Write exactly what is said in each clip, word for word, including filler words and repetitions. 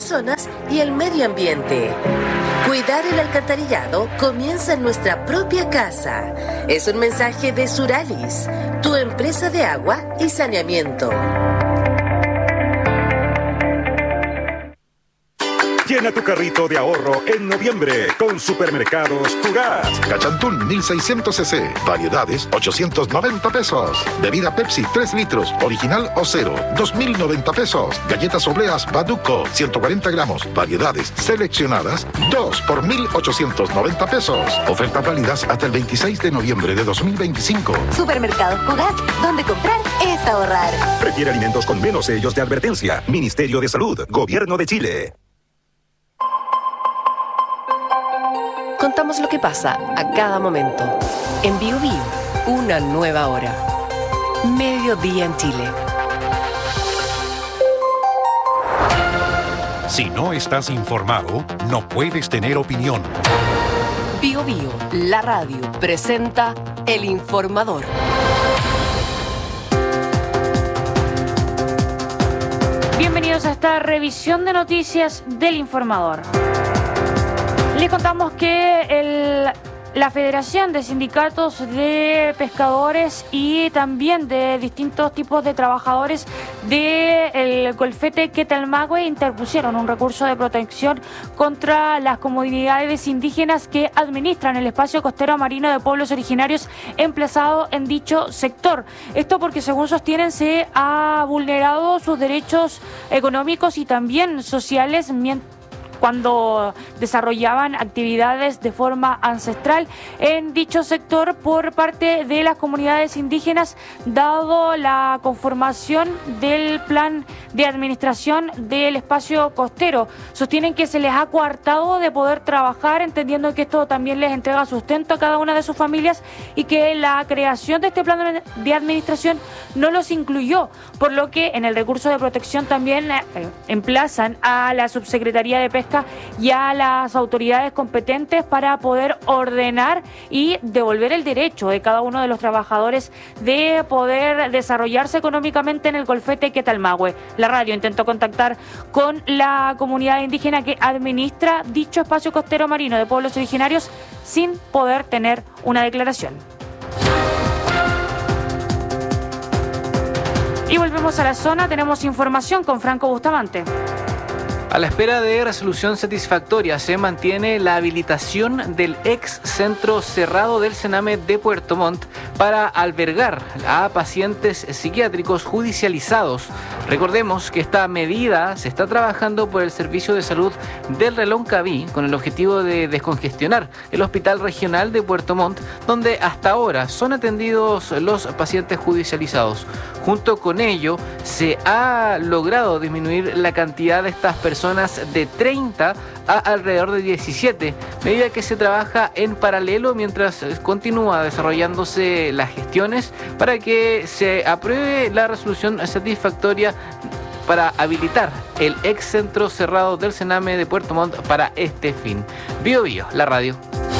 personas y el medio ambiente. Cuidar el alcantarillado comienza en nuestra propia casa. Es un mensaje de Suralis, tu empresa de agua y saneamiento. Llena tu carrito de ahorro en noviembre con Supermercados Cugat. Cachantún mil seiscientos cc, variedades ochocientos noventa pesos. Bebida Pepsi tres litros, original o cero, dos mil noventa pesos. Galletas obleas Baduco ciento cuarenta gramos, variedades seleccionadas, dos por mil ochocientos noventa pesos. Ofertas válidas hasta el veintiséis de noviembre de dos mil veinticinco. Supermercados Cugat, donde comprar es ahorrar. Prefiere alimentos con menos sellos de advertencia. Ministerio de Salud, Gobierno de Chile. Contamos lo que pasa a cada momento. En Bio Bio, una nueva hora. Mediodía en Chile. Si no estás informado, no puedes tener opinión. Bio Bio, la radio, presenta El Informador. Bienvenidos a esta revisión de noticias del Informador. Les contamos que el, la Federación de Sindicatos de Pescadores y también de distintos tipos de trabajadores del Golfete Quetalmahue interpusieron un recurso de protección contra las comunidades indígenas que administran el espacio costero marino de pueblos originarios emplazado en dicho sector. Esto porque, según sostienen, se ha vulnerado sus derechos económicos y también sociales mientras cuando desarrollaban actividades de forma ancestral en dicho sector por parte de las comunidades indígenas, dado la conformación del plan de administración del espacio costero. Sostienen que se les ha coartado de poder trabajar, entendiendo que esto también les entrega sustento a cada una de sus familias y que la creación de este plan de administración no los incluyó, por lo que en el recurso de protección también eh, emplazan a la Subsecretaría de Pesca y a las autoridades competentes para poder ordenar y devolver el derecho de cada uno de los trabajadores de poder desarrollarse económicamente en el Golfete Quetalmahue. La radio intentó contactar con la comunidad indígena que administra dicho espacio costero marino de pueblos originarios sin poder tener una declaración. Y volvemos a la zona, tenemos información con Franco Bustamante. A la espera de resolución satisfactoria se mantiene la habilitación del ex centro cerrado del Sename de Puerto Montt para albergar a pacientes psiquiátricos judicializados. Recordemos que esta medida se está trabajando por el Servicio de Salud del Reloncaví con el objetivo de descongestionar el Hospital Regional de Puerto Montt, donde hasta ahora son atendidos los pacientes judicializados. Junto con ello, se ha logrado disminuir la cantidad de estas personas de treinta a alrededor de diecisiete, medida que se trabaja en paralelo mientras continúa desarrollándose las gestiones para que se apruebe la resolución satisfactoria para habilitar el ex centro cerrado del Sename de Puerto Montt para este fin. Bio Bio, la radio.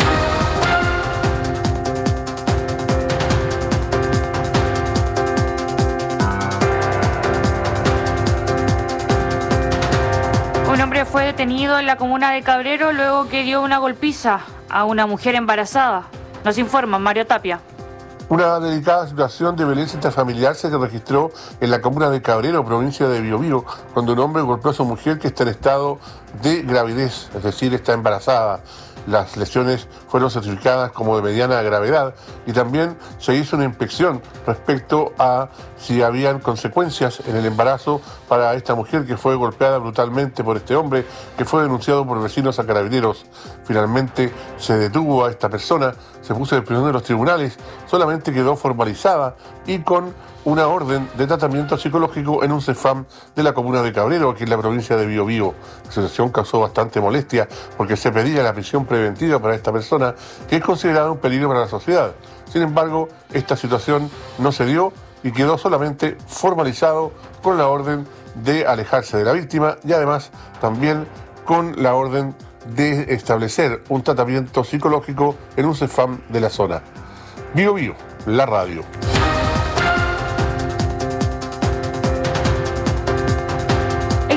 Un hombre fue detenido en la comuna de Cabrero luego que dio una golpiza a una mujer embarazada. Nos informa Mario Tapia. Una delicada situación de violencia intrafamiliar se registró en la comuna de Cabrero, provincia de Biobío, cuando un hombre golpeó a su mujer que está en estado de gravidez, es decir, está embarazada. Las lesiones fueron certificadas como de mediana gravedad y también se hizo una inspección respecto a si habían consecuencias en el embarazo para esta mujer que fue golpeada brutalmente por este hombre, que fue denunciado por vecinos a Carabineros. Finalmente se detuvo a esta persona, se puso a disposición de los tribunales, solamente quedó formalizada y con una orden de tratamiento psicológico en un CEFAM de la comuna de Cabrero, aquí en la provincia de Biobío. La situación causó bastante molestia porque se pedía la prisión preventiva para esta persona, que es considerada un peligro para la sociedad. Sin embargo, esta situación no se dio y quedó solamente formalizado con la orden de alejarse de la víctima y además también con la orden de establecer un tratamiento psicológico en un CEFAM de la zona. Biobío, la radio. El diputado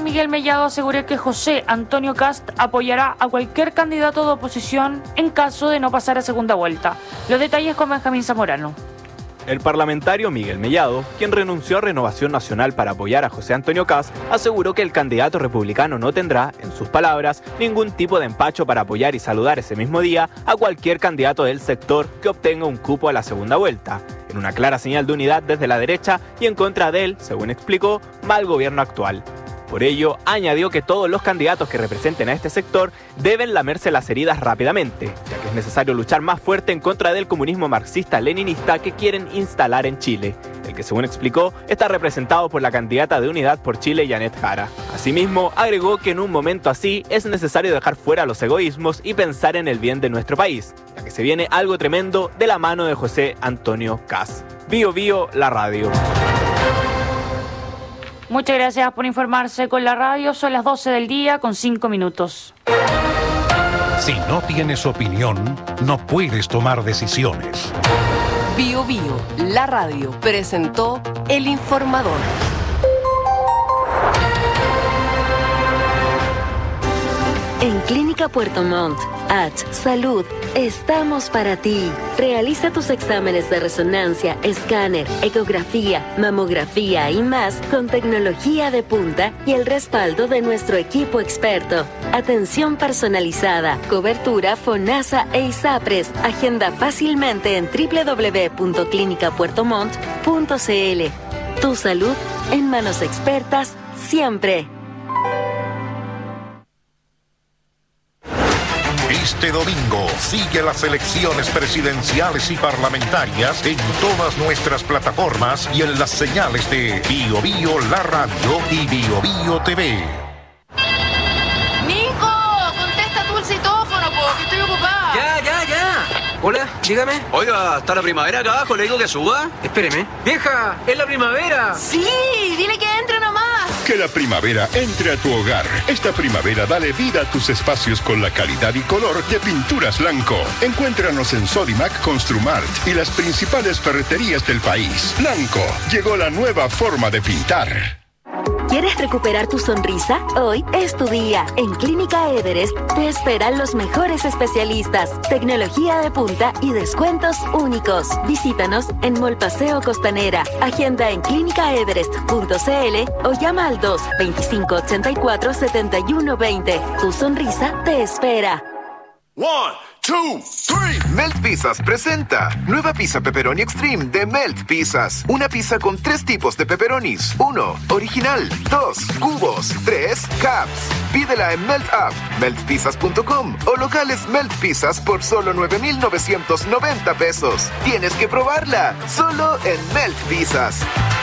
Miguel Mellado aseguró que José Antonio Kast apoyará a cualquier candidato de oposición en caso de no pasar a segunda vuelta. Los detalles con Benjamín Zamorano. El parlamentario Miguel Mellado, quien renunció a Renovación Nacional para apoyar a José Antonio Kast, aseguró que el candidato republicano no tendrá, en sus palabras, ningún tipo de empacho para apoyar y saludar ese mismo día a cualquier candidato del sector que obtenga un cupo a la segunda vuelta, en una clara señal de unidad desde la derecha y en contra del, según explicó, mal gobierno actual. Por ello, añadió que todos los candidatos que representen a este sector deben lamerse las heridas rápidamente, ya que es necesario luchar más fuerte en contra del comunismo marxista-leninista que quieren instalar en Chile, el que, según explicó, está representado por la candidata de Unidad por Chile, Janet Jara. Asimismo, agregó que en un momento así es necesario dejar fuera los egoísmos y pensar en el bien de nuestro país, ya que se viene algo tremendo de la mano de José Antonio Kast. Bio Bio, la radio. Muchas gracias por informarse con la radio. Son las doce del día con cinco minutos. Si no tienes opinión, no puedes tomar decisiones. Bio Bio, la radio, presentó El Informador. En Clínica Puerto Montt, H Salud, estamos para ti. Realiza tus exámenes de resonancia, escáner, ecografía, mamografía y más con tecnología de punta y el respaldo de nuestro equipo experto. Atención personalizada, cobertura FONASA e ISAPRES. Agenda fácilmente en doble u doble u doble u punto clínica puerto montt punto c l. Tu salud en manos expertas siempre. Este domingo sigue las elecciones presidenciales y parlamentarias en todas nuestras plataformas y en las señales de Bio Bio La Radio y Bio Bio T V. ¡Nico! Contesta tú el citófono, po, que estoy ocupada. Ya, ya, ya. Hola, dígame. Oiga, ¿está la primavera acá abajo? ¿Le digo que suba? Espéreme. ¡Vieja! ¡Es la primavera! Sí, dile que entre nomás. Que la primavera entre a tu hogar. Esta primavera dale vida a tus espacios con la calidad y color de Pinturas Blanco. Encuéntranos en Sodimac, Construmart y las principales ferreterías del país. Blanco, llegó la nueva forma de pintar. ¿Quieres recuperar tu sonrisa? Hoy es tu día. En Clínica Everest te esperan los mejores especialistas, tecnología de punta y descuentos únicos. Visítanos en Mall Paseo Costanera. Agenda en clínica everest punto c l o llama al dos veinticinco ochenta y cuatro setenta y uno veinte. Tu sonrisa te espera. One, two, three. Melt Pizzas presenta nueva pizza pepperoni extreme de Melt Pizzas. Una pizza con tres tipos de pepperonis. Uno, original. Dos, cubos. Tres, caps. Pídela en Melt App, melt pizzas punto com o locales Melt Pizzas por solo nueve mil novecientos noventa pesos. Tienes que probarla, solo en Melt Pizzas.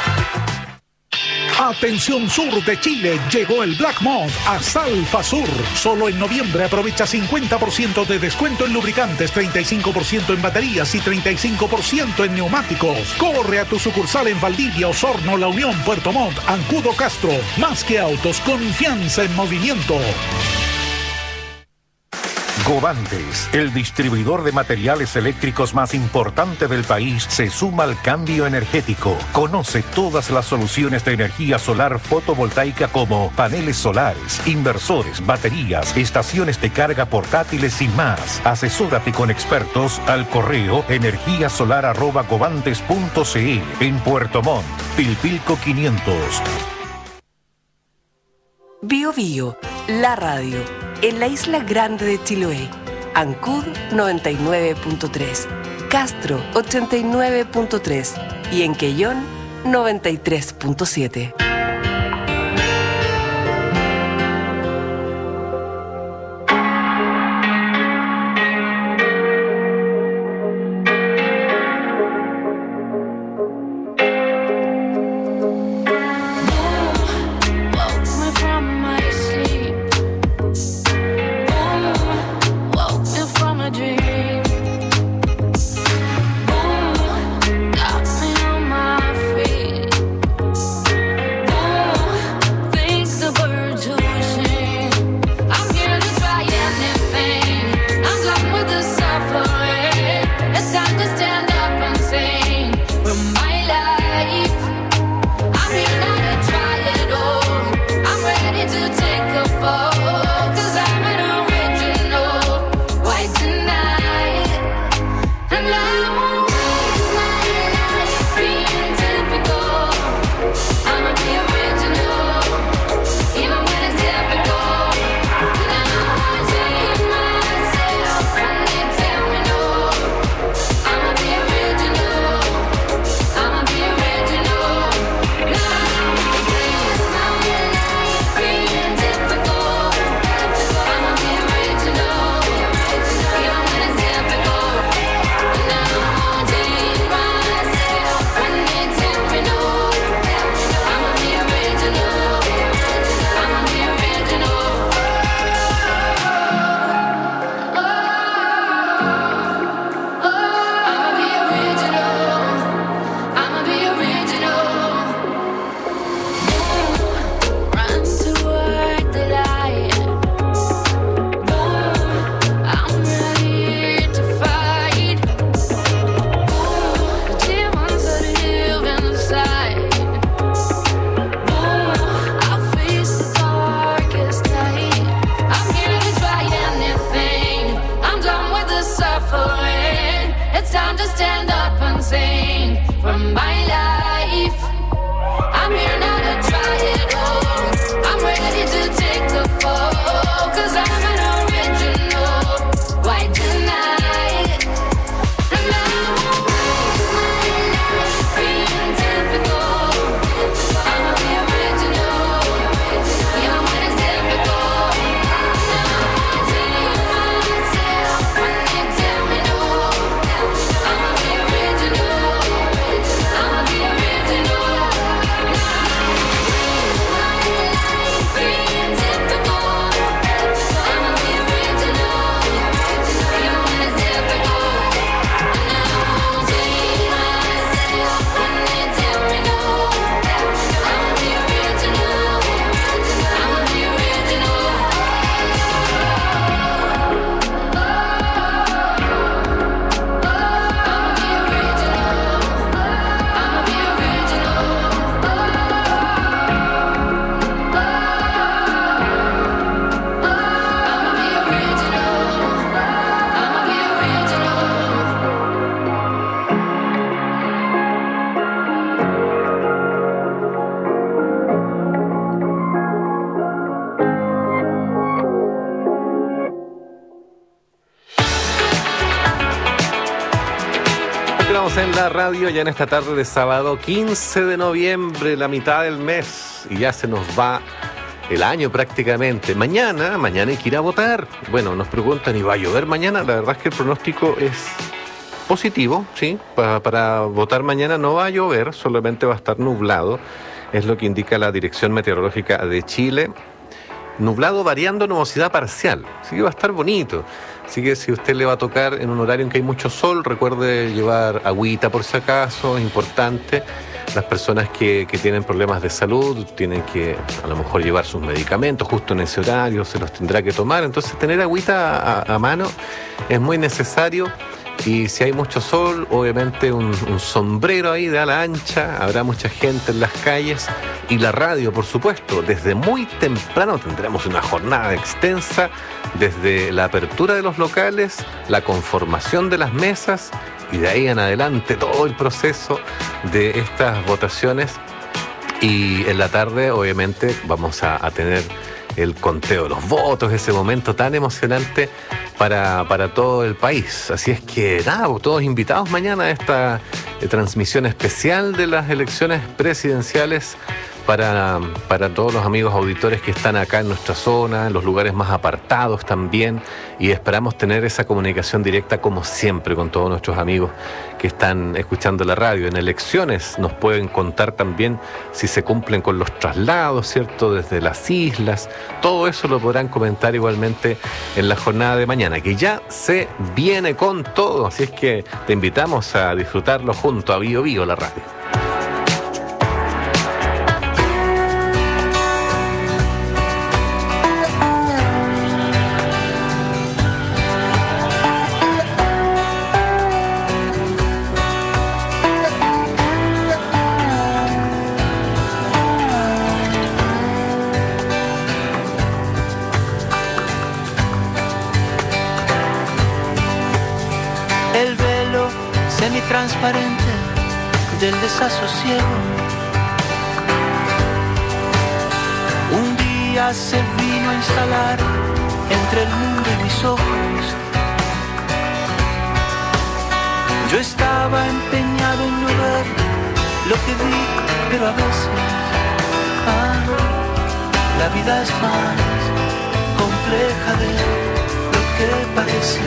Atención sur de Chile, llegó el Black Month a Salfa Sur. Solo en noviembre aprovecha cincuenta por ciento de descuento en lubricantes, treinta y cinco por ciento en baterías y treinta y cinco por ciento en neumáticos. Corre a tu sucursal en Valdivia, Osorno, La Unión, Puerto Montt, Ancudo, Castro. Más que autos, confianza en movimiento. Govantes, el distribuidor de materiales eléctricos más importante del país, se suma al cambio energético. Conoce todas las soluciones de energía solar fotovoltaica como paneles solares, inversores, baterías, estaciones de carga portátiles y más. Asesórate con expertos al correo energía solar arroba govantes punto c l. En Puerto Montt, Pilpilco quinientos. Bio Bio, la radio, en la isla grande de Chiloé. Ancud noventa y nueve punto tres, Castro ochenta y nueve punto tres y en Quellón noventa y tres punto siete. Continuamos en la radio ya en esta tarde de sábado quince de noviembre, la mitad del mes, y ya se nos va el año prácticamente. Mañana, mañana hay que ir a votar. Bueno, nos preguntan, ¿y va a llover mañana? La verdad es que el pronóstico es positivo, ¿sí? Para, para votar mañana no va a llover, solamente va a estar nublado. Es lo que indica la Dirección Meteorológica de Chile. Nublado variando nubosidad parcial, así que va a estar bonito. Así que si usted le va a tocar en un horario en que hay mucho sol, recuerde llevar agüita por si acaso, es importante. Las personas que, que tienen problemas de salud tienen que a lo mejor llevar sus medicamentos justo en ese horario, se los tendrá que tomar. Entonces tener agüita a, a mano es muy necesario. Y si hay mucho sol, obviamente un, un sombrero ahí de ala ancha, habrá mucha gente en las calles y la radio, por supuesto. Desde muy temprano tendremos una jornada extensa, desde la apertura de los locales, la conformación de las mesas y de ahí en adelante todo el proceso de estas votaciones. Y en la tarde, obviamente, vamos a, a tener el conteo de los votos, ese momento tan emocionante para, para todo el país. Así es que nada, todos invitados mañana a esta eh, transmisión especial de las elecciones presidenciales para, para todos los amigos auditores que están acá en nuestra zona, en los lugares más apartados también, y esperamos tener esa comunicación directa como siempre con todos nuestros amigos que están escuchando la radio. En elecciones nos pueden contar también si se cumplen con los traslados, ¿cierto? Desde las islas, todo eso lo podrán comentar igualmente en la jornada de mañana, que ya se viene con todo, así es que te invitamos a disfrutarlo junto a Bio Bio, la radio. Transparente del desasosiego. Un día se vino a instalar entre el mundo y mis ojos. Yo estaba empeñado en no ver lo que vi, pero a veces ah, la vida es más compleja de lo que parece.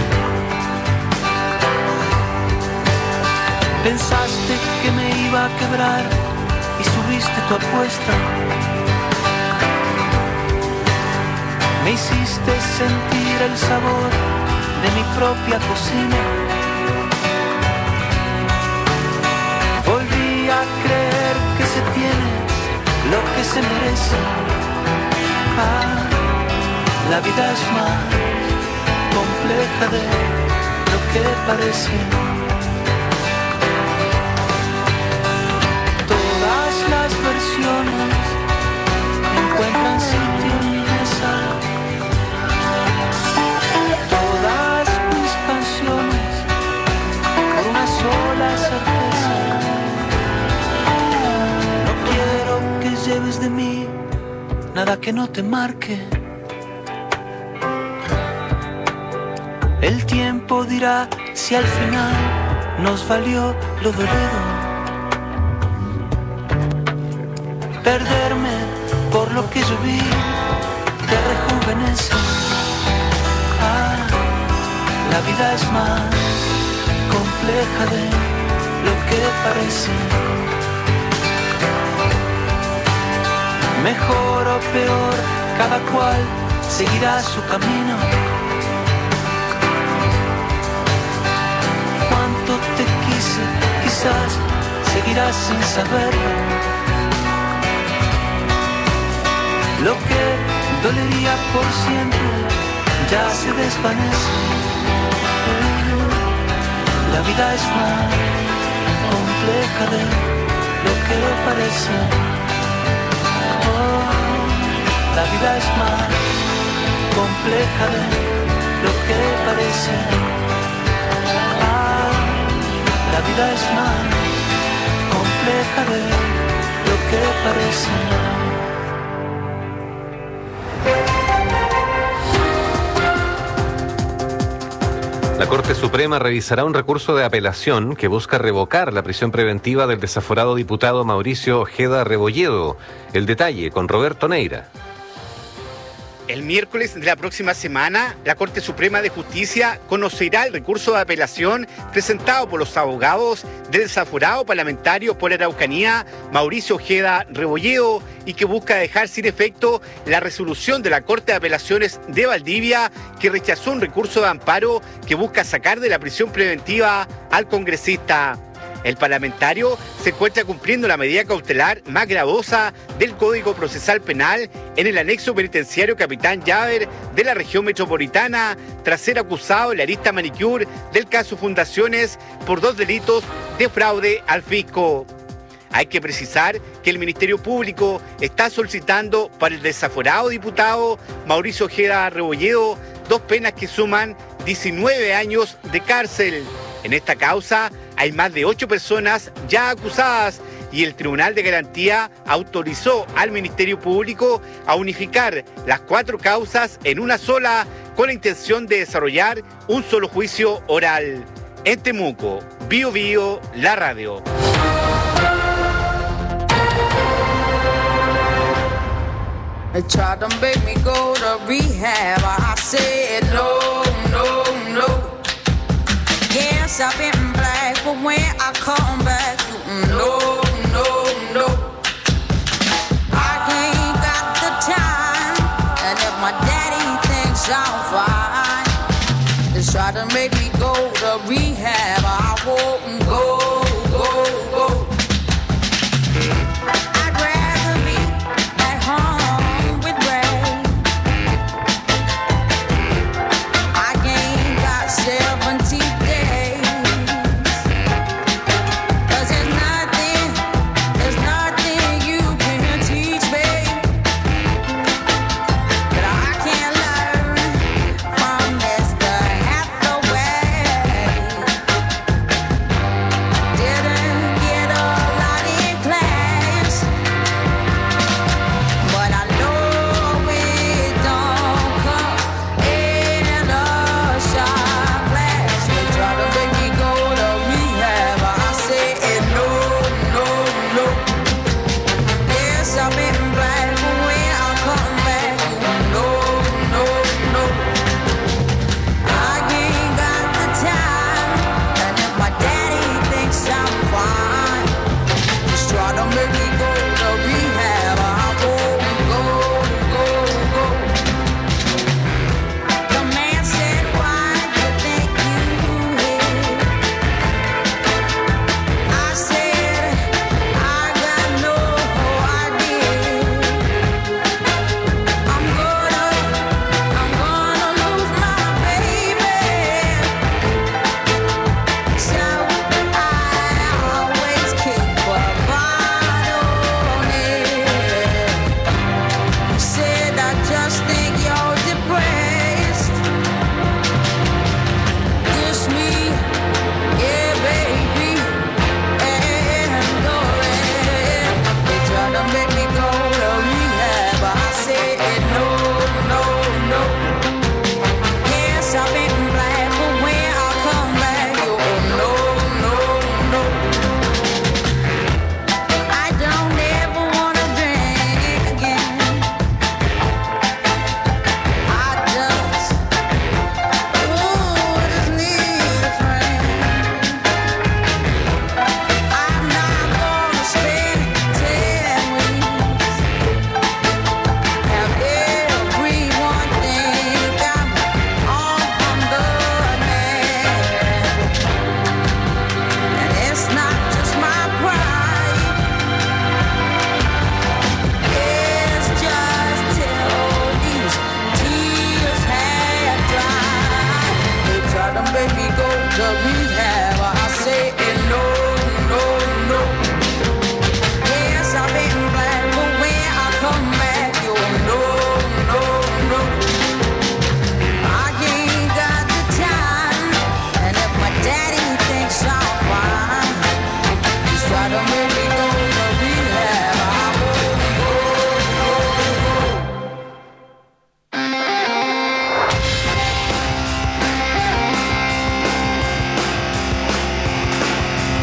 Pensaste que me iba a quebrar y subiste tu apuesta. Me hiciste sentir el sabor de mi propia cocina. Volví a creer que se tiene lo que se merece. Ah, la vida es más compleja de lo que parece. Las versiones encuentran sitio en mi mesa. Todas mis canciones por una sola certeza. No quiero que lleves de mí nada que no te marque. El tiempo dirá si al final nos valió lo dolido. Perderme por lo que yo vi te rejuvenece. Ah, la vida es más compleja de lo que parece. Mejor o peor, cada cual seguirá su camino. Cuánto te quise, quizás seguirás sin saberlo. Lo que dolería por siempre ya se desvanece. La vida es más compleja de lo que parece. Oh, la vida es más compleja de lo que parece. Ah, la vida es más compleja de lo que parece. La Corte Suprema revisará un recurso de apelación que busca revocar la prisión preventiva del desaforado diputado Mauricio Ojeda Rebolledo. El detalle con Roberto Neira. El miércoles de la próxima semana, la Corte Suprema de Justicia conocerá el recurso de apelación presentado por los abogados del desaforado parlamentario por Araucanía, Mauricio Ojeda Rebolledo, y que busca dejar sin efecto la resolución de la Corte de Apelaciones de Valdivia, que rechazó un recurso de amparo que busca sacar de la prisión preventiva al congresista. El parlamentario se encuentra cumpliendo la medida cautelar más gravosa del Código Procesal Penal en el anexo penitenciario Capitán Llaver de la región metropolitana, tras ser acusado en la arista manicure del caso Fundaciones por dos delitos de fraude al fisco. Hay que precisar que el Ministerio Público está solicitando para el desaforado diputado Mauricio Ojeda Rebolledo dos penas que suman diecinueve años de cárcel. En esta causa hay más de ocho personas ya acusadas y el Tribunal de Garantía autorizó al Ministerio Público a unificar las cuatro causas en una sola con la intención de desarrollar un solo juicio oral. En Temuco, Bio Bio, la radio. They tried to make me go to rehab. I said no, no, no. Yes, I've been black, but when I come back, no, no, no. I ain't got the time, and if my daddy thinks I'm fine, they try to make me go to rehab. I won't go, go, go. I'd rather be at home with Ray. I ain't got seventeen.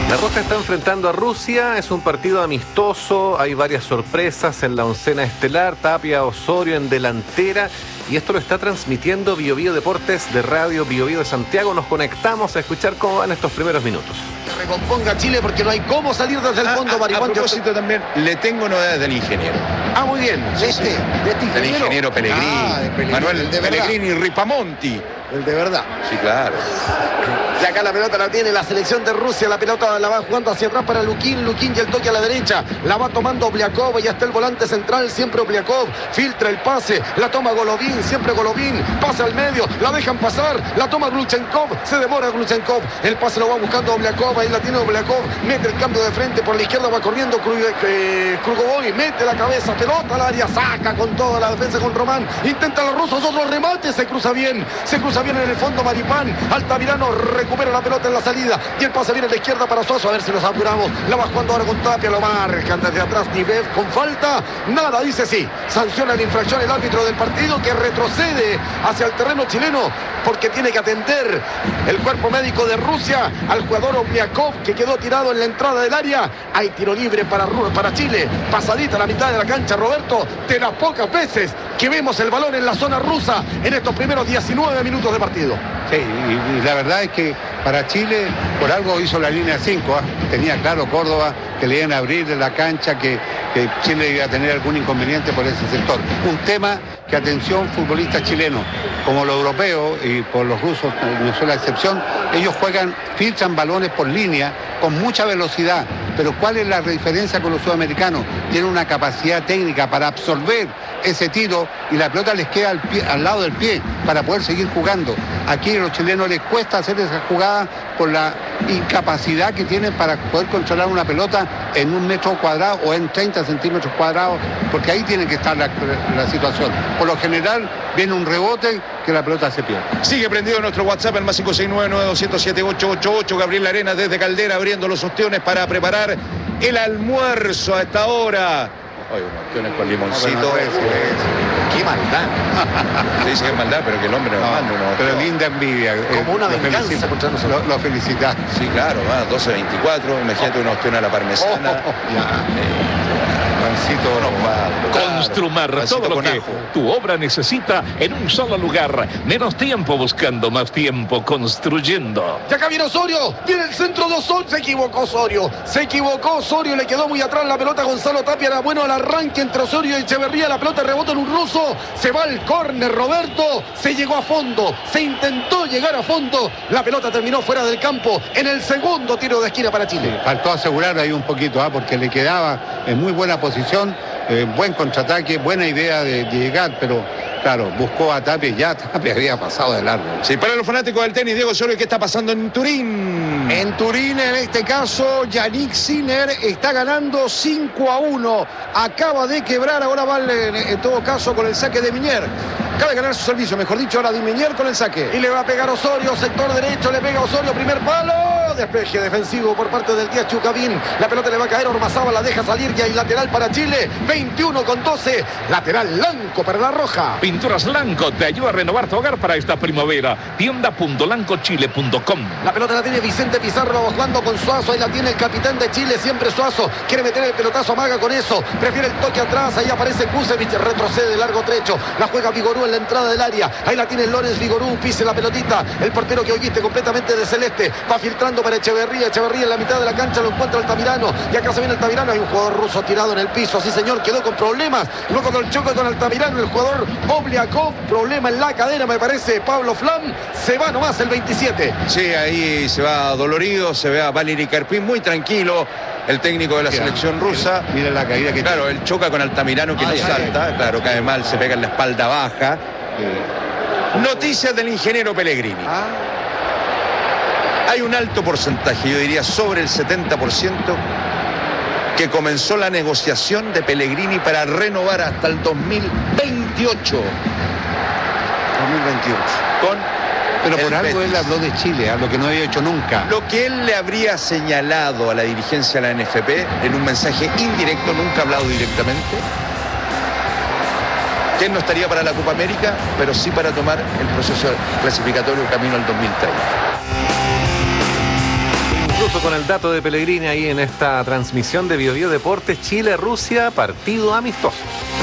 La Roja está enfrentando a Rusia, es un partido amistoso, hay varias sorpresas en la oncena estelar, Tapia, Osorio en delantera, y esto lo está transmitiendo Bio Bio Deportes de Radio Bio Bio de Santiago. Nos conectamos a escuchar cómo van estos primeros minutos. Que recomponga Chile porque no hay cómo salir desde el fondo, Maripán. A, a propósito también, le tengo novedades del ingeniero. Ah, muy bien. Sí, este, sí. de este Del ingeniero Pellegrini. Ah, de Pellegrini. Manuel de Pellegrini Ripamonti. El de verdad. Sí, claro. Y acá la pelota la tiene la selección de Rusia. La pelota la va jugando hacia atrás para Lukin. Lukin y el toque a la derecha. La va tomando Obliakov. Y hasta el volante central. Siempre Obliakov. Filtra el pase. La toma Golovin. Siempre Golovin. Pasa al medio. La dejan pasar. La toma Gluchenkov. Se demora Gluchenkov. El pase lo va buscando Obliakov. Ahí la tiene Obliakov. Mete el cambio de frente. Por la izquierda va corriendo Krugovoy. Mete la cabeza. Pelota al área. Saca con toda la defensa con Román. Intenta los rusos. Otro remate. Se cruza bien. Se cruza bien en el fondo Maripán. Altamirano recupera la pelota en la salida y el pase viene a la izquierda para Suazo. A ver si nos apuramos. La va jugando ahora con Tapia. Lo marcan desde atrás. Nivev con falta. Nada, dice sí. Sanciona la infracción el árbitro del partido, que retrocede hacia el terreno chileno porque tiene que atender el cuerpo médico de Rusia al jugador Obliakov, que quedó tirado en la entrada del área. Hay tiro libre para, para Chile. Pasadita a la mitad de la cancha, Roberto, de las pocas veces que vemos el balón en la zona rusa en estos primeros diecinueve minutos de partido. Sí, y, y la verdad es que para Chile por algo hizo la línea cinco, ¿eh? Tenía claro Córdoba que le iban a abrir la cancha, que, que Chile iba a tener algún inconveniente por ese sector. Un tema que, atención, futbolistas chilenos, como los europeos y por los rusos no son la excepción, ellos juegan, filtran balones por línea con mucha velocidad, pero ¿cuál es la diferencia con los sudamericanos? Tienen una capacidad técnica para absorber ese tiro y la pelota les queda al, pie, al lado del pie para poder seguir jugando. Aquí a los chilenos les cuesta hacer esa jugada por la incapacidad que tienen para poder controlar una pelota en un metro cuadrado o en treinta centímetros cuadrados, porque ahí tiene que estar la, la situación. Por lo general viene un rebote que la pelota se pierde. Sigue prendido nuestro WhatsApp, el más cinco seis nueve nueve dos cero siete ocho ocho ocho. Gabriel Arenas desde Caldera abriendo los ostiones para preparar el almuerzo a esta hora. Oye, unos ostiones con limoncito. No, no, es, es. Qué maldad. Se dice que es maldad, pero que el hombre nos no, manda unos. Pero linda envidia. Como una lo venganza felicita, contra nosotros. Lo, lo felicita. Sí, claro, va, doce veinticuatro. Imagínate oh. una ostión a la parmesana. Oh, oh, oh. Eh, Pancito claro. Construmar Pancito todo lo que ajo. tu obra necesita en un solo lugar. Menos tiempo buscando, más tiempo construyendo. Y acá viene Osorio, viene el centro de Osorio, se equivocó Osorio, se equivocó Osorio, le quedó muy atrás la pelota a Gonzalo Tapia, era bueno el arranque entre Osorio y Echeverría, la pelota rebota en un ruso, se va al córner Roberto, se llegó a fondo, se intentó llegar a fondo, la pelota terminó fuera del campo en el segundo tiro de esquina para Chile. Faltó asegurar ahí un poquito, ¿eh? Porque le quedaba en muy buena posición, eh, buen contraataque, buena idea de, de llegar, pero claro, buscó a Tapia y ya Tapia había pasado de largo. Sí, para los fanáticos del tenis, Diego Osorio, ¿qué está pasando en Turín? En Turín, en este caso, Yannick Sinner está ganando cinco a uno. Acaba de quebrar, ahora va en, en todo caso con el saque de Minier. Acaba de ganar su servicio, mejor dicho, ahora de Minier con el saque. Y le va a pegar Osorio, sector derecho, le pega Osorio, primer palo. Despeje defensivo por parte del Díaz Chucabín. La pelota le va a caer, Ormazábal la deja salir y hay lateral para Chile. veintiuno con doce, lateral blanco para la Roja. Pinturas Lanco te ayuda a renovar tu hogar para esta primavera. tienda punto lanco chile punto com. La pelota la tiene Vicente Pizarro, va jugando con Suazo. Ahí la tiene el capitán de Chile, siempre Suazo. Quiere meter el pelotazo, amaga con eso. Prefiere el toque atrás. Ahí aparece Kusevich, retrocede de largo trecho. La juega Vigorú en la entrada del área. Ahí la tiene Lorenz Vigorú, pise la pelotita. El portero que hoy viste completamente de celeste. Va filtrando para Echeverría. Echeverría en la mitad de la cancha, lo encuentra Altamirano. Y acá se viene Altamirano. Hay un jugador ruso tirado en el piso. Sí, señor, quedó con problemas. Luego del choque con Altamirano, el jugador Obliakov, problema en la cadera, me parece. Pablo Flam se va nomás el veintisiete. Sí, ahí se va dolorido, se ve a Valery Karpin muy tranquilo, el técnico de la mira, selección rusa. Mira, mira la caída que claro, tiene. él choca con Altamirano que ay, no ay, salta, ay. Claro, cae mal, se pega en la espalda baja. Sí. Noticias del ingeniero Pellegrini. Ah. Hay un alto porcentaje, yo diría sobre el setenta por ciento, que comenzó la negociación de Pellegrini para renovar hasta el dos mil veintiocho. dos mil veintiocho. Con Pero por algo Betis. Él habló de Chile, a lo que no había hecho nunca. Lo que él le habría señalado a la dirigencia de la N F P en un mensaje indirecto, nunca hablado directamente, que él no estaría para la Copa América, pero sí para tomar el proceso clasificatorio camino al dos mil treinta. minuto con el dato de Pellegrini ahí en esta transmisión de Bio Bio Deportes Chile-Rusia, partido amistoso.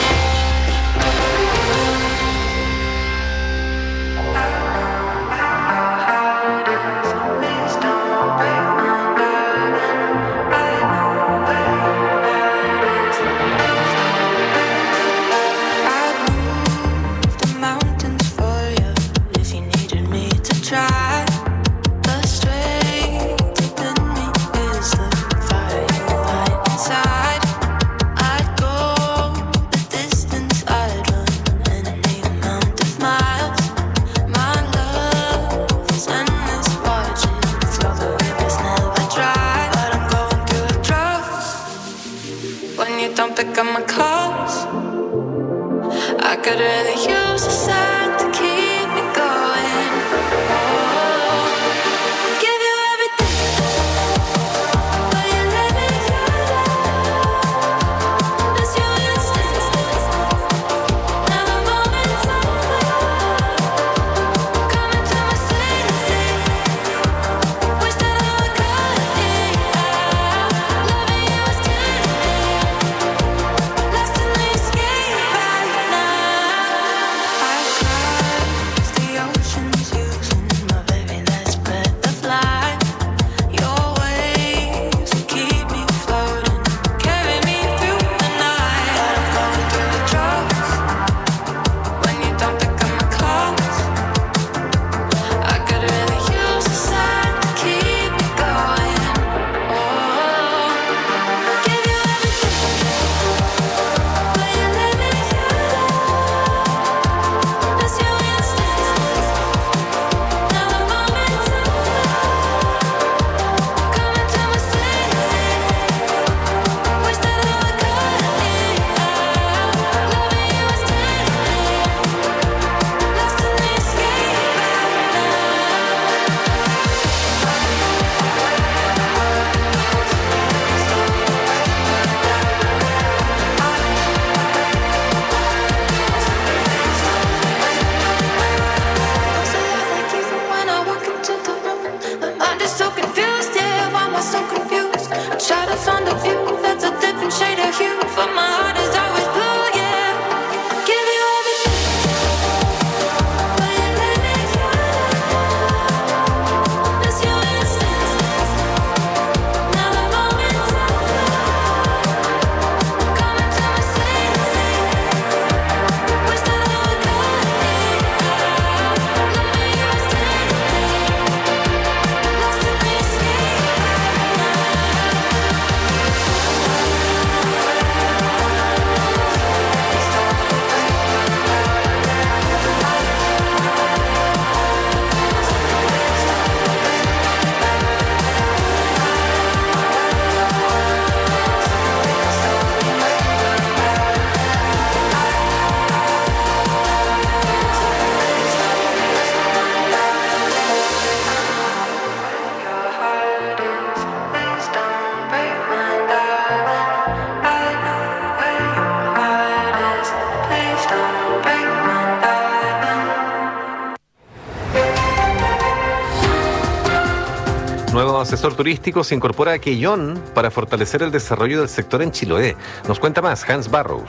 Nuevo asesor turístico se incorpora a Quellón para fortalecer el desarrollo del sector en Chiloé. Nos cuenta más Hans Barrows.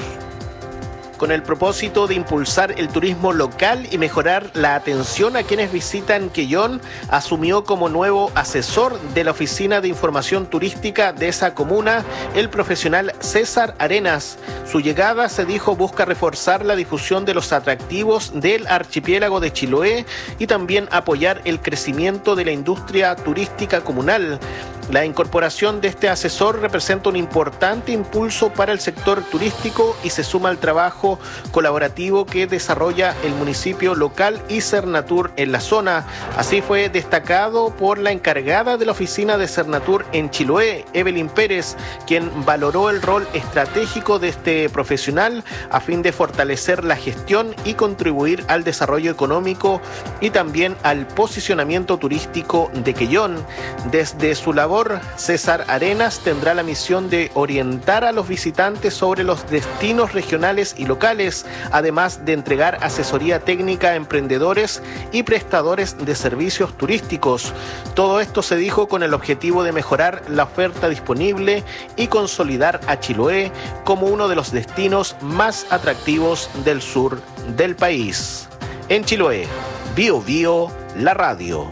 Con el propósito de impulsar el turismo local y mejorar la atención a quienes visitan Quellón, asumió como nuevo asesor de la Oficina de Información Turística de esa comuna el profesional César Arenas. Su llegada, se dijo, busca reforzar la difusión de los atractivos del archipiélago de Chiloé y también apoyar el crecimiento de la industria turística comunal. La incorporación de este asesor representa un importante impulso para el sector turístico y se suma al trabajo colaborativo que desarrolla el municipio local y Cernatur en la zona. Así fue destacado por la encargada de la oficina de Cernatur en Chiloé, Evelyn Pérez, quien valoró el rol estratégico de este profesional a fin de fortalecer la gestión y contribuir al desarrollo económico y también al posicionamiento turístico de Quellón. Desde su labor gobernador César Arenas tendrá la misión de orientar a los visitantes sobre los destinos regionales y locales, además de entregar asesoría técnica a emprendedores y prestadores de servicios turísticos. Todo esto se dijo con el objetivo de mejorar la oferta disponible y consolidar a Chiloé como uno de los destinos más atractivos del sur del país. En Chiloé, Bio Bio, la radio.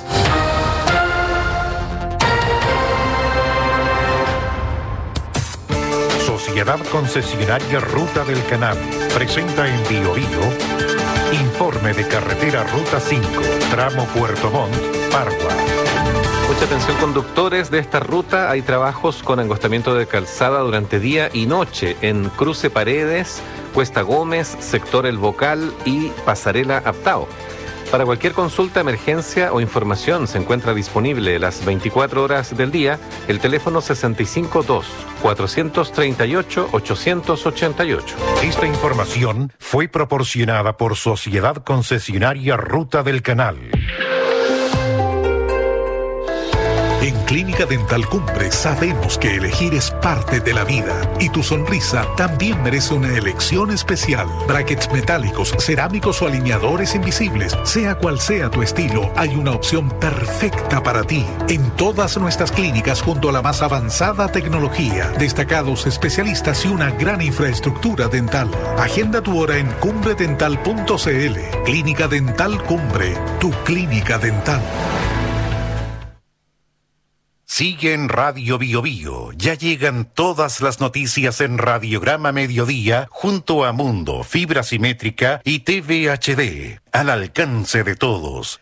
Sociedad Concesionaria Ruta del Canal presenta en Bio Bio informe de carretera Ruta cinco, tramo Puerto Montt, Pargua. Mucha atención, conductores de esta ruta. Hay trabajos con angostamiento de calzada durante día y noche en Cruce Paredes, Cuesta Gómez, sector El Bocal y Pasarela Aptao. Para cualquier consulta, emergencia o información se encuentra disponible las veinticuatro horas del día el teléfono sesenta y cinco dos, cuatrocientos treinta y ocho, ochocientos ochenta y ocho. Esta información fue proporcionada por Sociedad Concesionaria Ruta del Canal. En Clínica Dental Cumbre sabemos que elegir es parte de la vida y tu sonrisa también merece una elección especial. Brackets metálicos, cerámicos o alineadores invisibles, sea cual sea tu estilo, hay una opción perfecta para ti. En todas nuestras clínicas, junto a la más avanzada tecnología, destacados especialistas y una gran infraestructura dental. Agenda tu hora en cumbre dental punto c l. Clínica Dental Cumbre, tu clínica dental. Sigue en Radio Bio Bio. Ya llegan todas las noticias en Radiograma Mediodía junto a Mundo, Fibra Simétrica y T V H D. Al alcance de todos.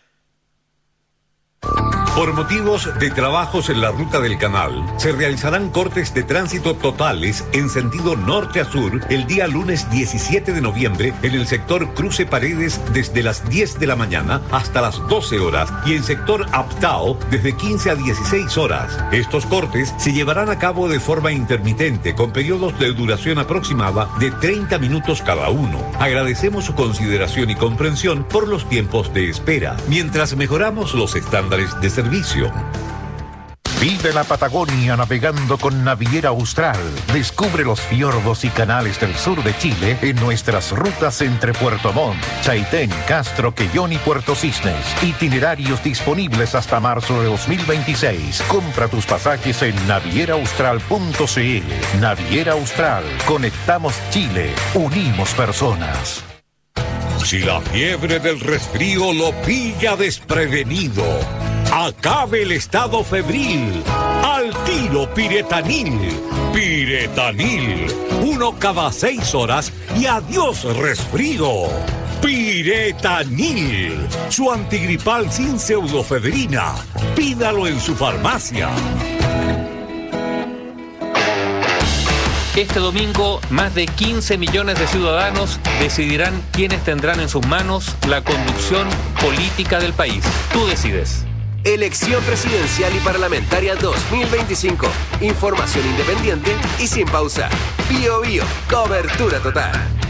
Por motivos de trabajos en la ruta del canal, se realizarán cortes de tránsito totales en sentido norte a sur el día lunes diecisiete de noviembre en el sector Cruce Paredes desde las diez de la mañana hasta las doce horas y en sector Aptao desde quince a dieciséis horas. Estos cortes se llevarán a cabo de forma intermitente con periodos de duración aproximada de treinta minutos cada uno. Agradecemos su consideración y comprensión por los tiempos de espera, mientras mejoramos los estándares de servicio. Vive la Patagonia navegando con Naviera Austral. Descubre los fiordos y canales del sur de Chile en nuestras rutas entre Puerto Montt, Chaitén, Castro, Quellón y Puerto Cisnes. Itinerarios disponibles hasta marzo de dos mil veintiséis. Compra tus pasajes en naviera austral punto c l. Naviera Austral. Conectamos Chile. Unimos personas. Si la fiebre del resfrío lo pilla desprevenido, acabe el estado febril. Al tiro Piretanil. Piretanil. Uno cada seis horas y adiós resfrío. Piretanil. Su antigripal sin pseudofedrina. Pídalo en su farmacia. Este domingo, más de quince millones de ciudadanos decidirán quiénes tendrán en sus manos la conducción política del país. Tú decides. Elección presidencial y parlamentaria dos mil veinticinco. Información independiente y sin pausa. Bio Bio. Cobertura total.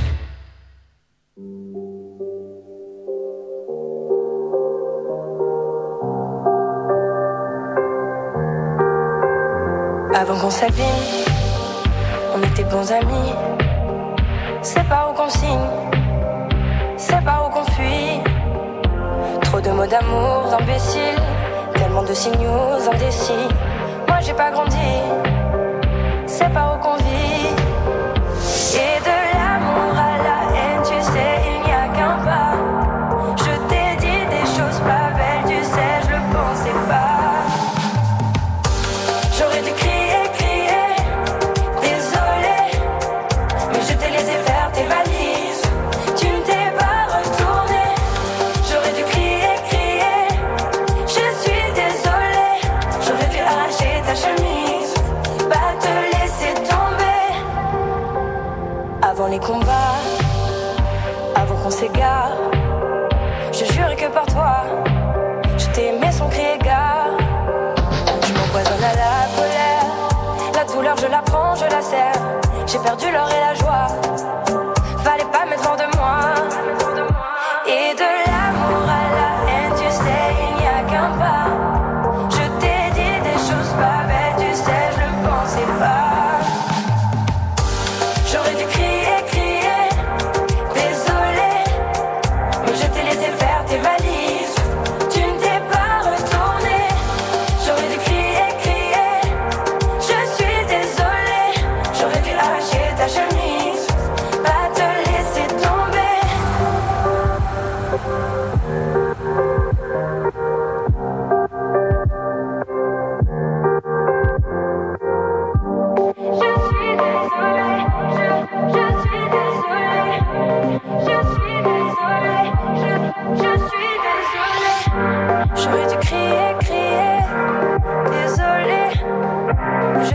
Avant qu'on s'abîme, on était bons amis. C'est pas où qu'on signe, c'est pas où qu'on fuit. Trop de mots d'amour imbéciles, tellement de signaux indécis. Moi j'ai pas grandi, c'est pas où qu'on vit. Et de l'amour à la haine, tu sais, il n'y a qu'un pas. Je t'ai dit des choses pas belles, tu sais, je le pensais pas. J'aurais dû crier, crier, désolé, mais je t'ai laissé faire tes valises. Tu ne t'es pas retourné. J'aurais dû crier, crier, je suis désolée. J'aurais dû arracher ta chemise, pas te laisser tomber. Avant les combats, avant qu'on s'égare, je jure que par toi, je t'ai aimé sans crier gare. Je m'empoisonne à la colère, la douleur je la prends, je la serre. J'ai perdu l'or et la joie, fallait pas mettre hors de moi. Et de l'amour à la haine, tu sais, il n'y a qu'un pas. Je t'ai dit des choses pas belles,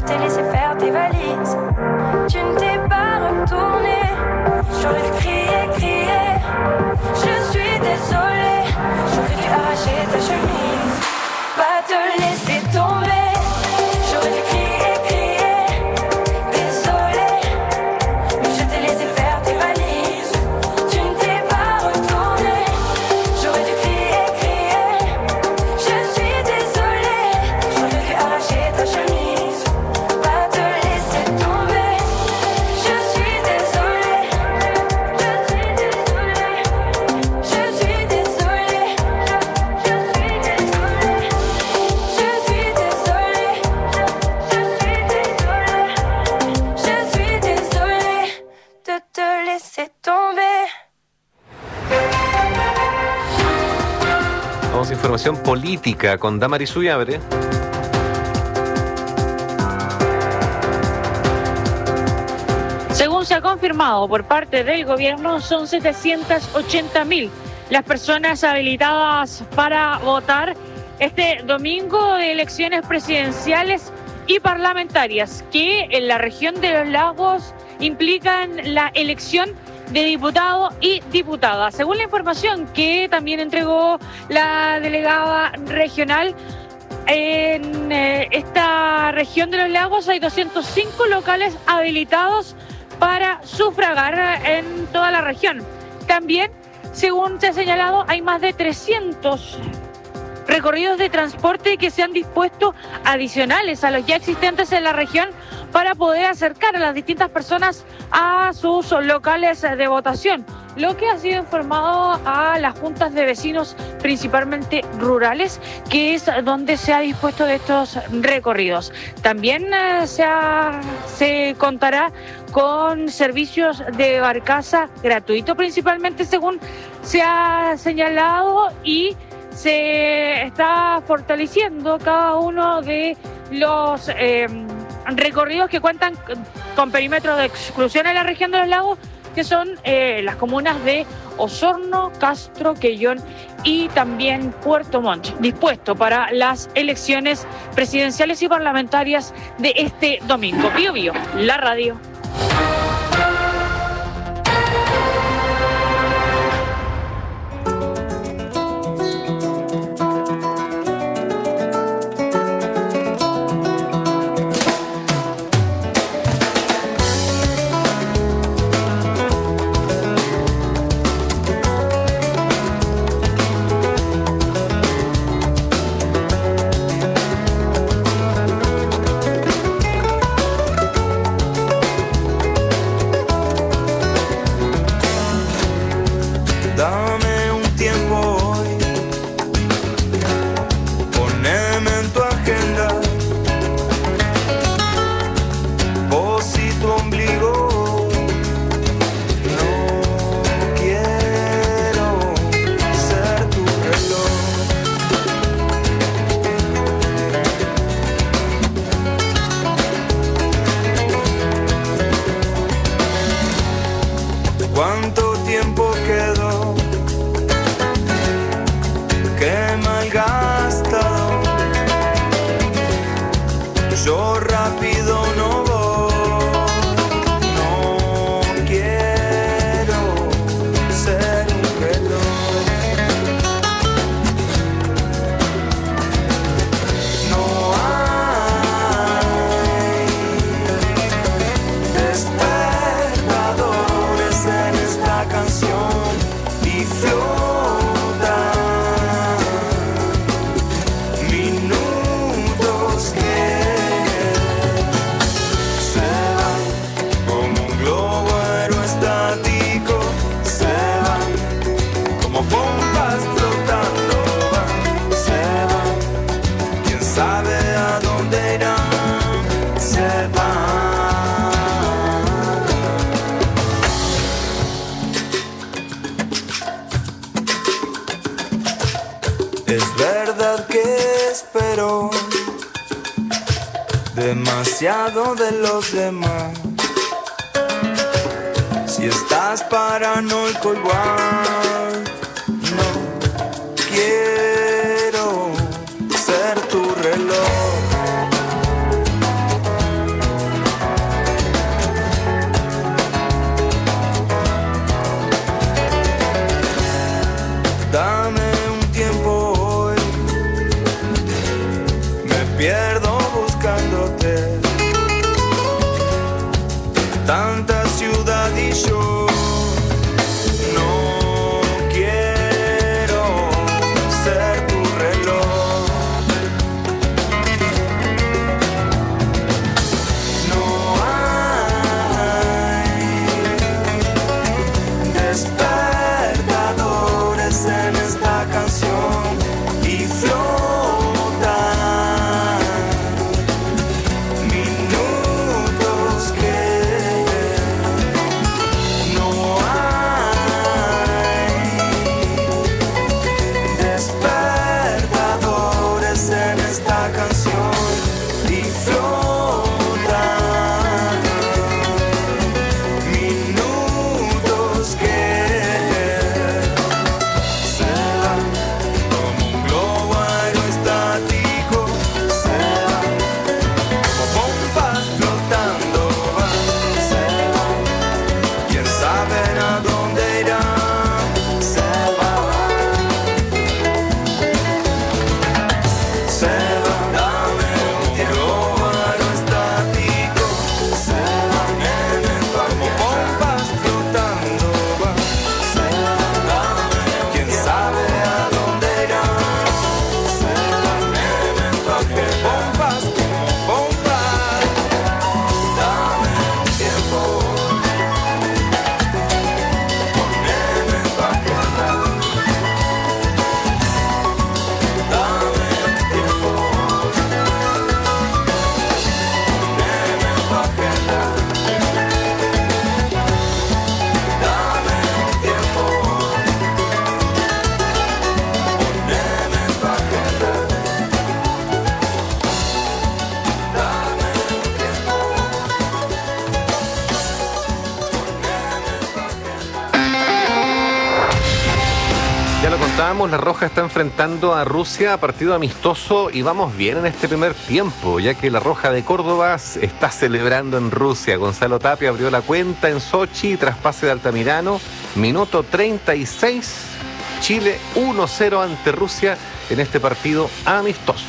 t'ai laissé faire tes valises. Tu ne t'es pas retourné. J'aurais dû crier, crier. Je suis désolée. J'aurais dû arracher ta chemise. Pas te laisser tomber. J'aurais dû crier, crier. Désolée, mais je t'ai laissé faire tes valises. Tu ne t'es pas retourné. J'aurais dû crier, crier. Je suis désolée. J'aurais dû arracher ta chemise. Pas te laisser tomber. Je suis désolée. Je suis désolée. Je suis désolée. Je suis désolée. Je suis désolée. Je suis désolée de te laisser tomber. Vamos a información política con Damaris Ullabre. Según se ha confirmado por parte del gobierno, son setecientas ochenta mil las personas habilitadas para votar este domingo de elecciones presidenciales y parlamentarias, que en la región de los lagos implican la elección de diputado y diputada. Según la información que también entregó la delegada regional, en eh, esta región de los lagos hay doscientos cinco locales habilitados para sufragar en toda la región. También, según se ha señalado, hay más de trescientos recorridos de transporte que se han dispuesto adicionales a los ya existentes en la región para poder acercar a las distintas personas a sus locales de votación, lo que ha sido informado a las juntas de vecinos, principalmente rurales, que es donde se ha dispuesto de estos recorridos. También eh, se, ha, se contará con servicios de barcaza gratuito, principalmente según se ha señalado, y se está fortaleciendo cada uno de los eh, recorridos que cuentan con perímetros de exclusión en la región de los lagos, que son eh, las comunas de Osorno, Castro, Quellón y también Puerto Montt, dispuesto para las elecciones presidenciales y parlamentarias de este domingo. Bío Bío, la radio. Dame un tiempo hoy, poneme en tu agenda, vos y tu ombligo, no quiero ser tu reloj. ¿Cuánto tiempo quedó que malgastado? Yo rápido no voy, no quiero ser un reloj. No hay despertadores en esta canción y flotan minutos que se van como un globo aerostático, se van como bombas flotando, van, se van, quién sabe a dónde irán, se van. Es verdad que espero demasiado de los demás. Si estás paranoico igual, no quiero ser tu reloj. contamos, La Roja está enfrentando a Rusia, partido amistoso, y vamos bien en este primer tiempo, ya que La Roja de Córdoba está celebrando en Rusia. Gonzalo Tapia abrió la cuenta en Sochi tras pase de Altamirano, minuto treinta y seis, Chile uno cero ante Rusia en este partido amistoso.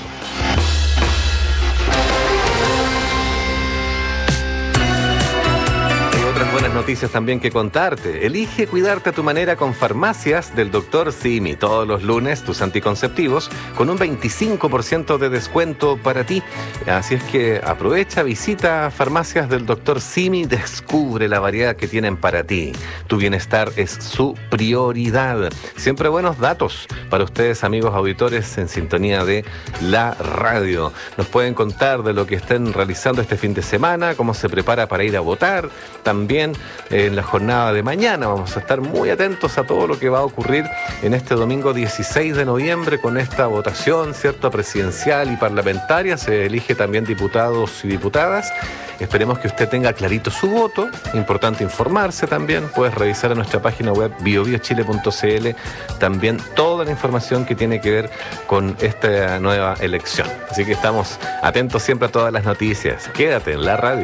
Buenas noticias también que contarte. Elige cuidarte a tu manera con Farmacias del doctor Simi. Todos los lunes tus anticonceptivos con un veinticinco por ciento de descuento para ti. Así es que aprovecha, visita Farmacias del doctor Simi, descubre la variedad que tienen para ti. Tu bienestar es su prioridad. Siempre buenos datos para ustedes, amigos auditores, en sintonía de la radio. Nos pueden contar de lo que estén realizando este fin de semana, cómo se prepara para ir a votar. También en la jornada de mañana vamos a estar muy atentos a todo lo que va a ocurrir en este domingo dieciséis de noviembre con esta votación, ¿cierto?, presidencial y parlamentaria. Se elige también diputados y diputadas. Esperemos que usted tenga clarito su voto. Importante informarse también. Puedes revisar en nuestra página web bio bio chile punto c l también toda la información que tiene que ver con esta nueva elección. Así que estamos atentos siempre a todas las noticias. Quédate en la radio.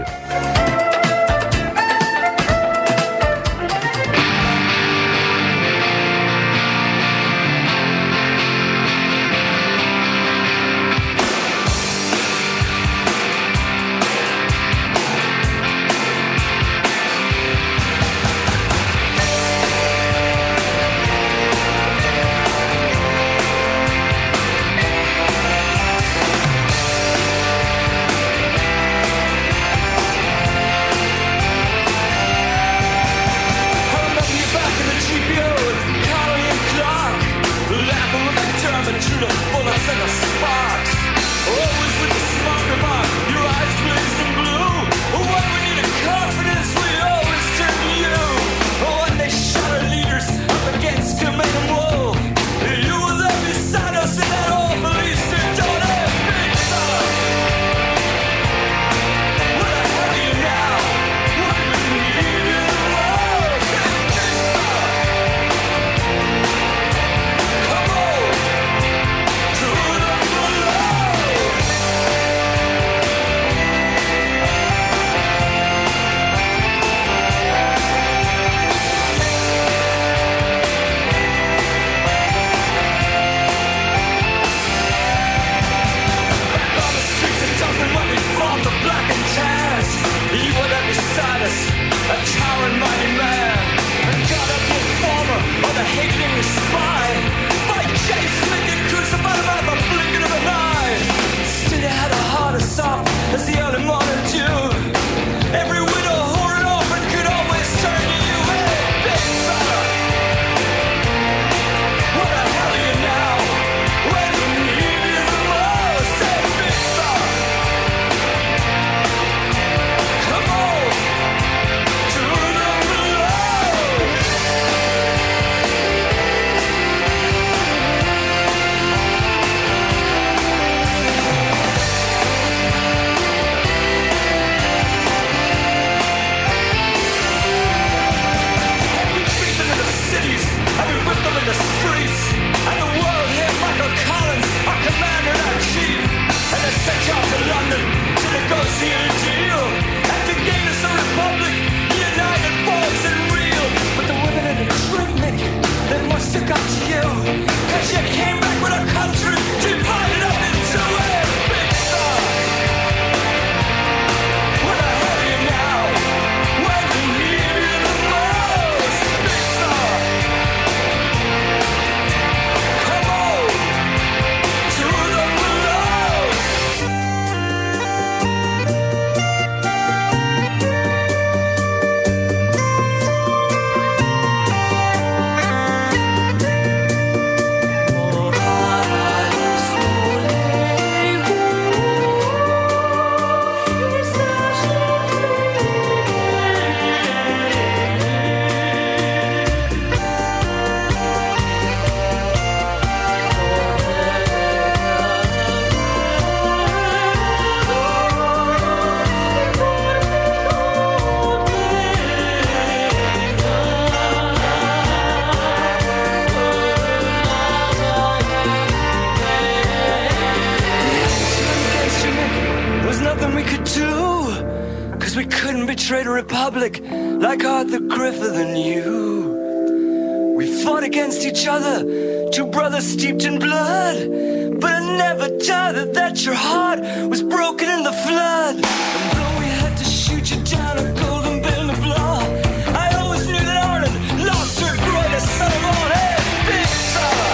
couldn't betray the Republic like Arthur Griffith and you. We fought against each other, two brothers steeped in blood. But I never doubted that your heart was broken in the flood. And though we had to shoot you down a golden bend of law, I always knew that Ireland lost her greatest son of all. Hey, big fella,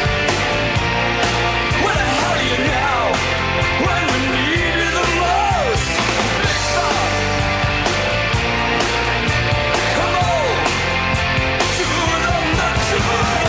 where the hell are you now? When we need you the most, big fella, come on, to the natural.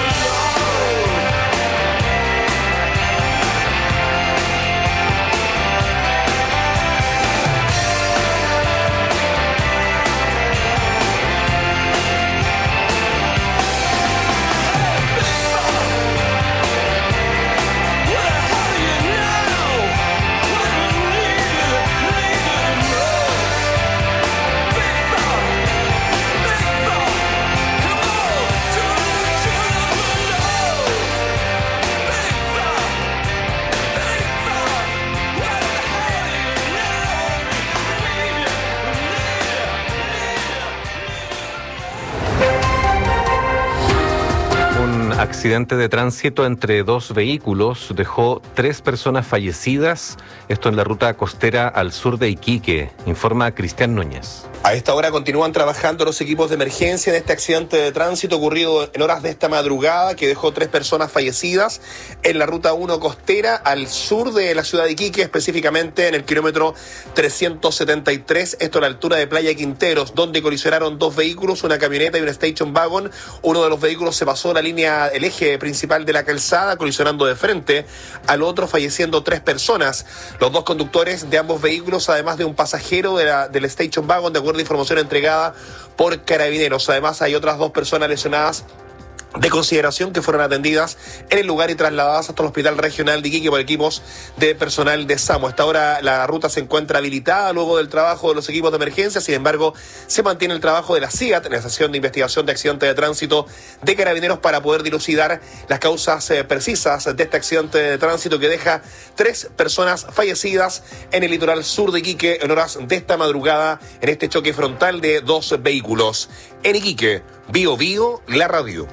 Accidente de tránsito entre dos vehículos dejó tres personas fallecidas, esto en la ruta costera al sur de Iquique, informa Cristian Núñez. A esta hora continúan trabajando los equipos de emergencia en este accidente de tránsito ocurrido en horas de esta madrugada que dejó tres personas fallecidas en la ruta uno costera al sur de la ciudad de Iquique, específicamente en el kilómetro trescientos setenta y tres, esto a la altura de Playa Quinteros, donde colisionaron dos vehículos, una camioneta y un station wagon. Uno de los vehículos se pasó la línea, el eje principal de la calzada, colisionando de frente al otro, falleciendo tres personas. Los dos conductores de ambos vehículos, además de un pasajero de la, del station wagon, de acuerdo a información entregada por Carabineros. Además, hay otras dos personas lesionadas de consideración que fueron atendidas en el lugar y trasladadas hasta el Hospital Regional de Iquique por equipos de personal de SAMU. Hasta ahora la ruta se encuentra habilitada luego del trabajo de los equipos de emergencia. Sin embargo, se mantiene el trabajo de la C I A T, la Estación de Investigación de Accidentes de Tránsito de Carabineros, para poder dilucidar las causas eh, precisas de este accidente de tránsito que deja tres personas fallecidas en el litoral sur de Iquique en horas de esta madrugada en este choque frontal de dos vehículos. En Iquique, Bio Bio, la radio.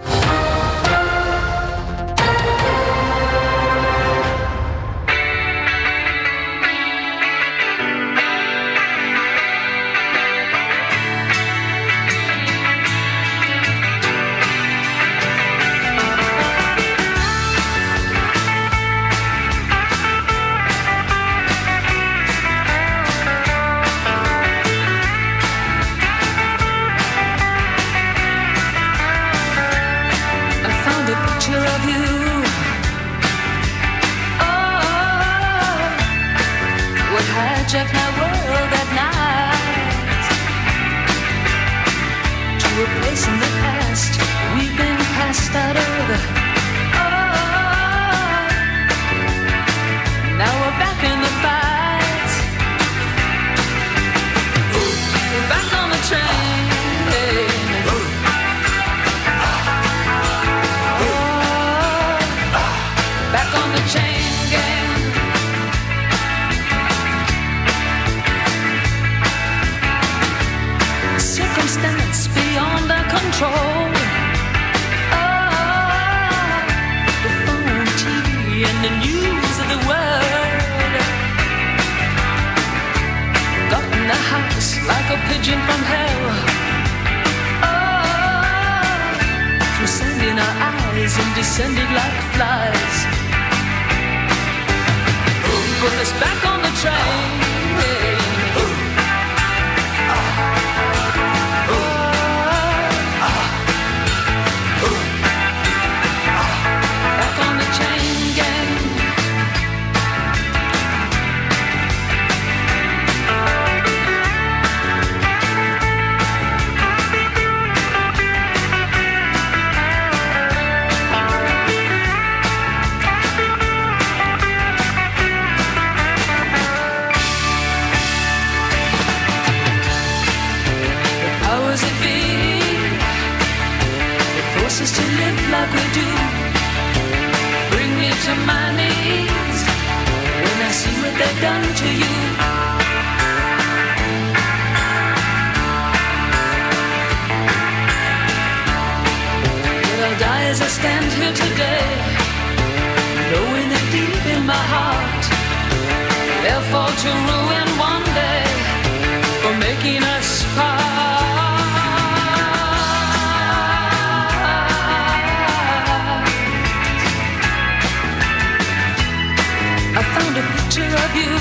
Hijack my world at night to a place in the past we've been passed out of. Oh, now we're back in the fight. We're back on the train. Oh, back on the chain gang. Circumstance beyond our control. Oh, the phone, T V, and the news of the world got in the house like a pigeon from hell. Oh, through sand in our eyes and descended like flies. Put us back on the train. Like we do, bring me to my knees when I see what they've done to you. as I stand here today, knowing that deep in my heart they'll fall to ruin one day for making us part. I found a picture of you.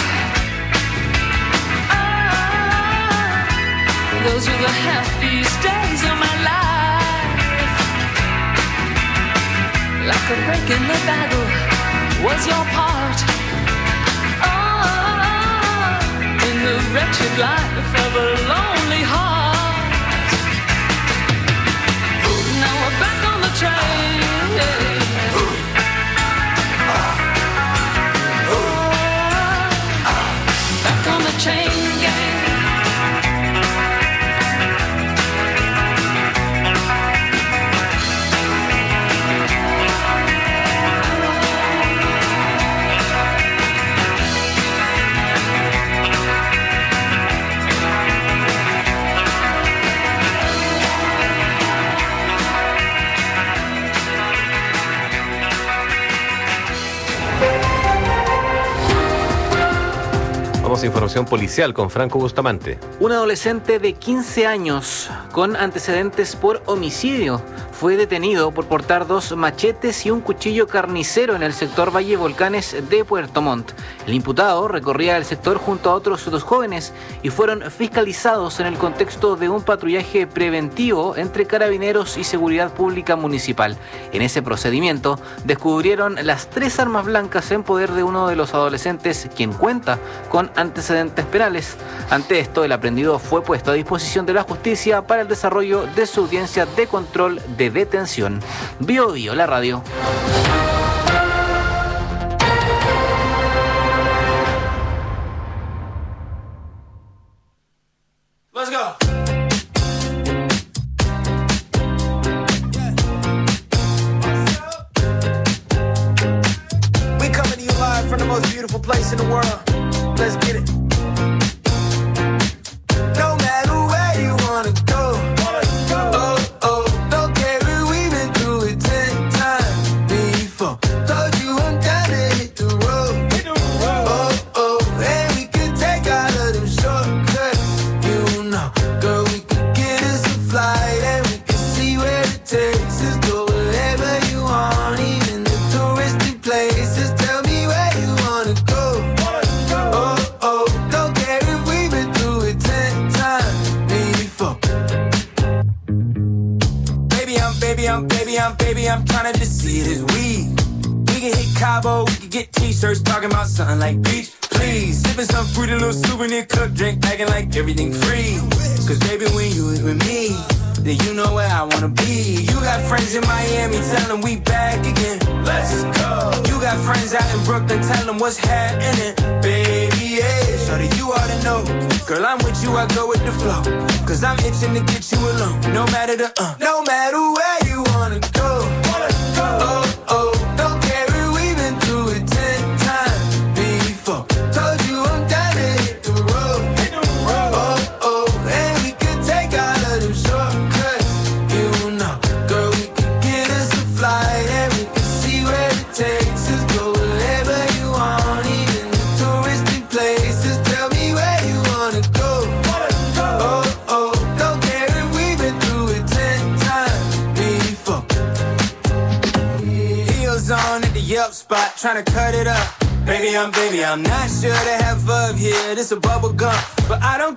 Ah, those were the happiest days of my life. Like a break in the battle was your part. Ah, in the wretched life of a lonely heart. Now we're back on the train. On the chain gang. Vamos a información policial con Franco Bustamante. Un adolescente de quince años con antecedentes por homicidio fue detenido por portar dos machetes y un cuchillo carnicero en el sector Valle Volcanes de Puerto Montt. El imputado recorría el sector junto a otros dos jóvenes y fueron fiscalizados en el contexto de un patrullaje preventivo entre carabineros y seguridad pública municipal. En ese procedimiento descubrieron las tres armas blancas en poder de uno de los adolescentes, quien cuenta con antecedentes penales. Ante esto, el aprendido fue puesto a disposición de la justicia para el desarrollo de su audiencia de control de detención. Bio Bio, la radio. Let's go. We coming to you live from the most beautiful place in the world. Let's get it. No matter where you wanna go, oh, oh, don't care if we've been through it ten times before. Told you I'm down to hit the road, oh, oh, and we can take all of them shortcuts, you know. Girl, we can get us a flight and we can see where it takes us. Go wherever you want, even the touristy places. Tell me where you wanna go. Baby, I'm, baby, I'm, baby, I'm tryna just see it as we. We can hit Cabo, we can get t-shirts talking about something like beach, please. Sipping some fruity little souvenir cup drink, acting like everything free. Cause baby, when you is with me, then you know where I wanna be. You got friends in Miami, tell them we back again. Let's go. You got friends out in Brooklyn, tell them what's happening. Baby, yeah, shorty, you ought to know. Girl, I'm with you, I go with the flow. Cause I'm itching to get you alone. No matter the, uh, no matter where you wanna go. Oh, oh, don't care if we've been through it ten times before. Told you I'm down to hit the road. Oh, oh, and we can take all of them shortcuts, you know. Girl, we can get us a flight and we can see where it takes us. Go wherever you want, even the touristy places. Tell me where you wanna go. Oh, oh, don't care if we've been through it ten times before. Heels on at the Yelp spot, tryna cut it up. Baby, I'm, baby, I'm not sure to have love here. This a bubble gum, but I don't